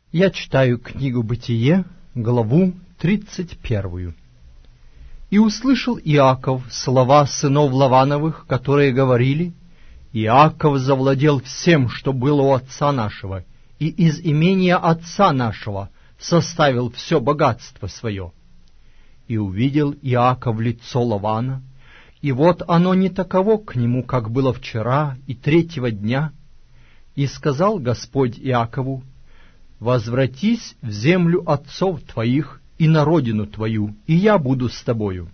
Я читаю книгу «Бытие», главу 31. «И услышал Иаков слова сынов Лавановых, которые говорили: Иаков завладел всем, что было у отца нашего, и из имения отца нашего составил все богатство свое. И увидел Иаков лицо Лавана, и вот оно не таково к нему, как было вчера и третьего дня. И сказал Господь Иакову: возвратись в землю отцов твоих и на родину твою, и я буду с тобою.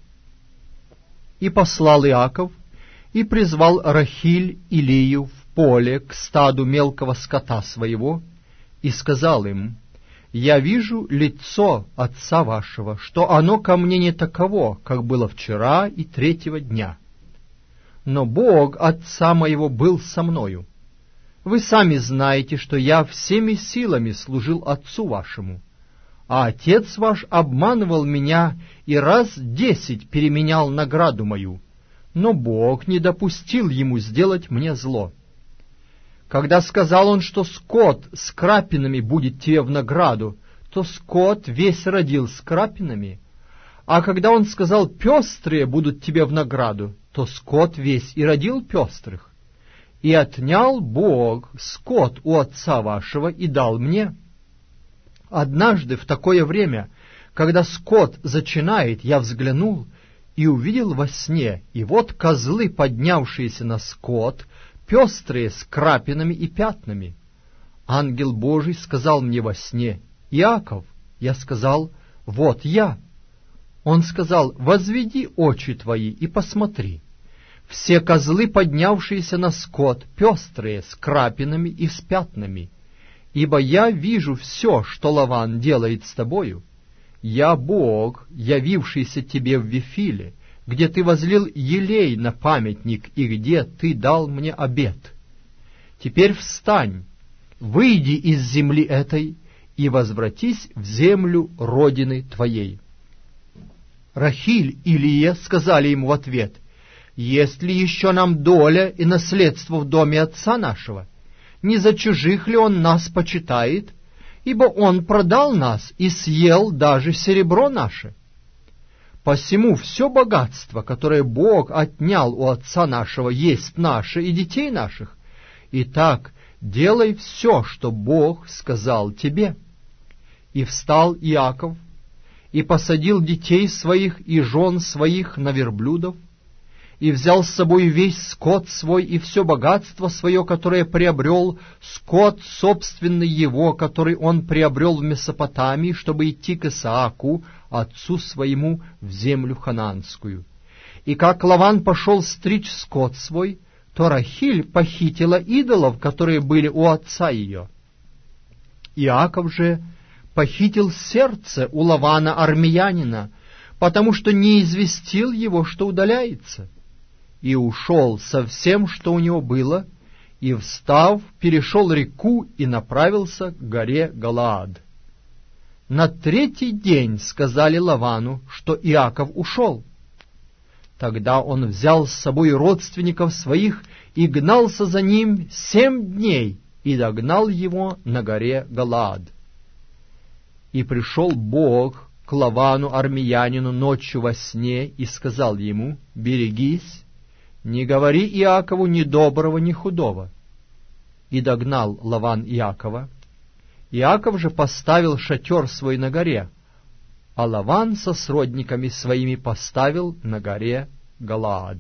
И послал Иаков, и призвал Рахиль и Лию в поле к стаду мелкого скота своего, и сказал им: я вижу лицо отца вашего, что оно ко мне не таково, как было вчера и третьего дня. Но Бог отца моего был со мною. Вы сами знаете, что я всеми силами служил отцу вашему, а отец ваш обманывал меня и раз 10 переменял награду мою, но Бог не допустил ему сделать мне зло. Когда сказал он, что скот с крапинами будет тебе в награду, то скот весь родил с крапинами, а когда он сказал: пестрые будут тебе в награду, то скот весь и родил пестрых. И отнял Бог скот у отца вашего и дал мне. Однажды в такое время, когда скот зачинает, я взглянул и увидел во сне, и вот козлы, поднявшиеся на скот, пестрые с крапинами и пятнами. Ангел Божий сказал мне во сне: Иаков. Я сказал: вот я. Он сказал: возведи очи твои и посмотри. Все козлы, поднявшиеся на скот, пестрые, с крапинами и с пятнами. Ибо я вижу все, что Лаван делает с тобою. Я Бог, явившийся тебе в Вифиле, где ты возлил елей на памятник и где ты дал мне обет. Теперь встань, выйди из земли этой и возвратись в землю родины твоей. Рахиль и Лия сказали ему в ответ: есть ли еще нам доля и наследство в доме отца нашего? Не за чужих ли он нас почитает? Ибо он продал нас и съел даже серебро наше. Посему все богатство, которое Бог отнял у отца нашего, есть наше и детей наших. Итак, делай все, что Бог сказал тебе. И встал Иаков, и посадил детей своих и жен своих на верблюдов, и взял с собой весь скот свой и все богатство свое, которое приобрел, скот собственный его, который он приобрел в Месопотамии, чтобы идти к Исааку, отцу своему, в землю ханаанскую. И как Лаван пошел стричь скот свой, то Рахиль похитила идолов, которые были у отца ее. Иаков же похитил сердце у Лавана армиянина, потому что не известил его, что удаляется. И ушел со всем, что у него было, и, встав, перешел реку и направился к горе Галаад. На третий день сказали Лавану, что Иаков ушел. Тогда он взял с собой родственников своих и гнался за ним 7 дней, и догнал его на горе Галаад. И пришел Бог к Лавану армиянину ночью во сне и сказал ему: берегись, не говори Иакову ни доброго, ни худого. И догнал Лаван Иакова. Иаков же поставил шатер свой на горе, а Лаван со сродниками своими поставил на горе Галаад.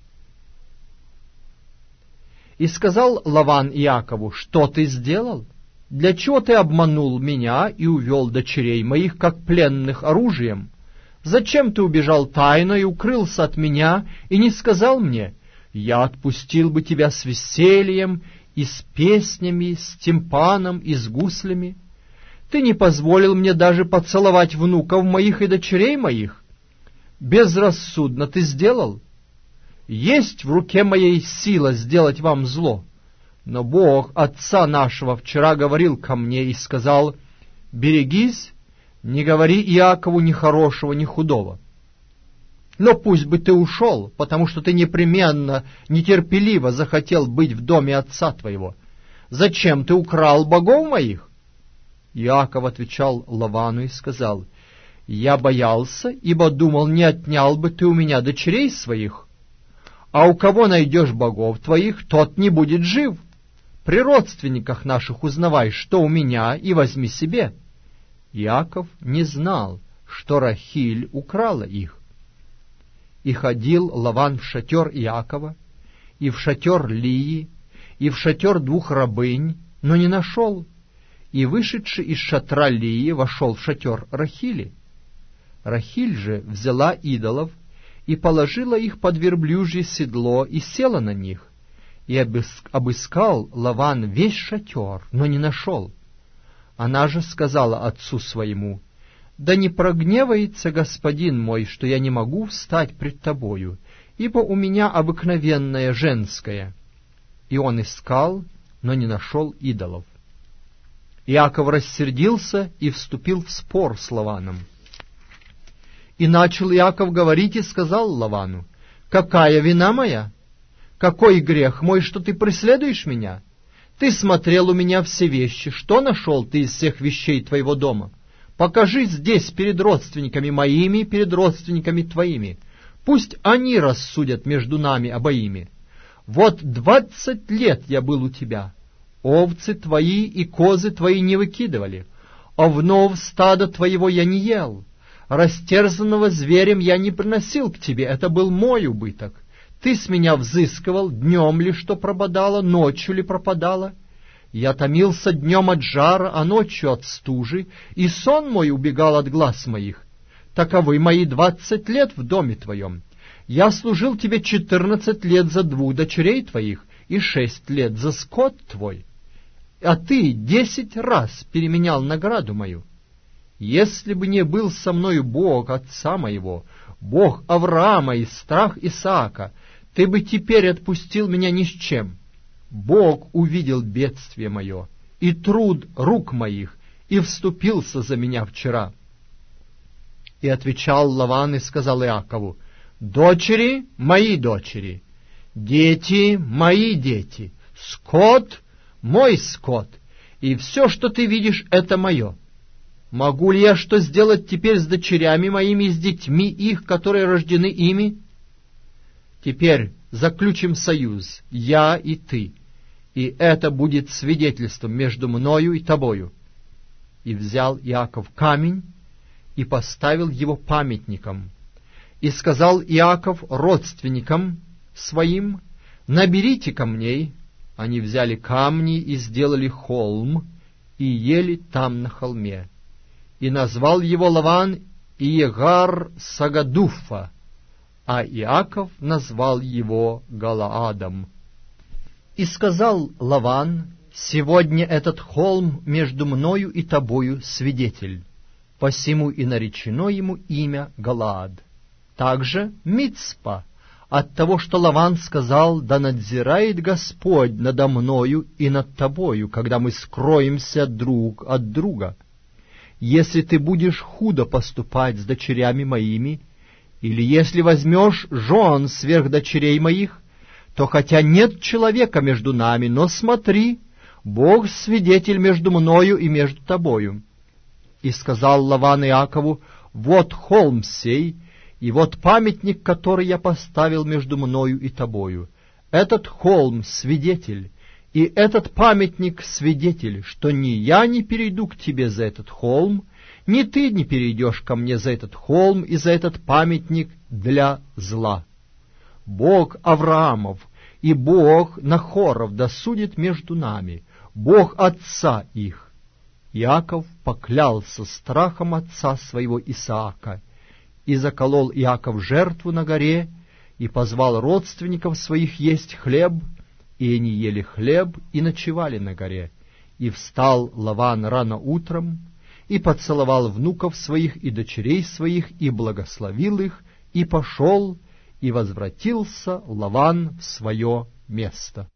И сказал Лаван Иакову: что ты сделал? Для чего ты обманул меня и увел дочерей моих, как пленных, оружием? Зачем ты убежал тайно и укрылся от меня, и не сказал мне: я отпустил бы тебя с весельем и с песнями, с тимпаном и с гуслями? Ты не позволил мне даже поцеловать внуков моих и дочерей моих. Безрассудно ты сделал. Есть в руке моей сила сделать вам зло. Но Бог отца нашего вчера говорил ко мне и сказал: берегись, не говори Иакову ни хорошего, ни худого. Но пусть бы ты ушел, потому что ты непременно, нетерпеливо захотел быть в доме отца твоего. Зачем ты украл богов моих? Иаков отвечал Лавану и сказал: «Я боялся, ибо думал, не отнял бы ты у меня дочерей своих. А у кого найдешь богов твоих, тот не будет жив. При родственниках наших узнавай, что у меня, и возьми себе». Иаков не знал, что Рахиль украла их. И ходил Лаван в шатер Иакова, и в шатер Лии, и в шатер двух рабынь, но не нашел. И, вышедший из шатра Лии, вошел в шатер Рахили. Рахиль же взяла идолов и положила их под верблюжье седло и села на них. И обыскал Лаван весь шатер, но не нашел. Она же сказала отцу своему: «Да не прогневается господин мой, что я не могу встать пред тобою, ибо у меня обыкновенное женское». И он искал, но не нашел идолов. Иаков рассердился и вступил в спор с Лаваном. И начал Иаков говорить и сказал Лавану: «Какая вина моя? Какой грех мой, что ты преследуешь меня? Ты смотрел у меня все вещи, что нашел ты из всех вещей твоего дома? Покажи здесь перед родственниками моими, перед родственниками твоими. Пусть они рассудят между нами обоими. Вот 20 лет я был у тебя. Овцы твои и козы твои не выкидывали. Овнов стада твоего я не ел. Растерзанного зверем я не приносил к тебе, это был мой убыток. Ты с меня взыскивал, днем ли что пропадало, ночью ли пропадало. Я томился днем от жара, а ночью от стужи, и сон мой убегал от глаз моих. Таковы мои 20 лет в доме твоем. Я служил тебе 14 лет за 2 дочерей твоих и 6 лет за скот твой. А ты 10 раз переменял награду мою. Если бы не был со мною Бог отца моего, Бог Авраама и страх Исаака, ты бы теперь отпустил меня ни с чем. Бог увидел бедствие мое и труд рук моих, и вступился за меня вчера». И отвечал Лаван и сказал Иакову: «Дочери — мои дочери, дети — мои дети, скот — мой скот, и все, что ты видишь, это мое. Могу ли я что сделать теперь с дочерями моими и с детьми их, которые рождены ими? Теперь заключим союз, я и ты, и это будет свидетельством между мною и тобою». И взял Иаков камень и поставил его памятником. И сказал Иаков родственникам своим: «Наберите камней». Они взяли камни и сделали холм, и ели там на холме. И назвал его Лаван Иегар Сагадуфа, а Иаков назвал его Галаадом. И сказал Лаван: «Сегодня этот холм между мною и тобою свидетель, посему и наречено ему имя Галаад. Также Мицпа, от того, что Лаван сказал: да надзирает Господь надо мною и над тобою, когда мы скроемся друг от друга. Если ты будешь худо поступать с дочерями моими, или если возьмешь жен сверх дочерей моих, то хотя нет человека между нами, но смотри, Бог свидетель между мною и между тобою». И сказал Лаван Иакову: «Вот холм сей, и вот памятник, который я поставил между мною и тобою. Этот холм — свидетель, и этот памятник — свидетель, что ни я не перейду к тебе за этот холм, ни ты не перейдешь ко мне за этот холм и за этот памятник для зла. Бог Авраамов и Бог Нахоров досудит между нами, Бог отца их». Иаков поклялся страхом отца своего Исаака, и заколол Иаков жертву на горе, и позвал родственников своих есть хлеб, и они ели хлеб и ночевали на горе. И встал Лаван рано утром, и поцеловал внуков своих и дочерей своих, и благословил их, и пошел, и возвратился Лаван в свое место.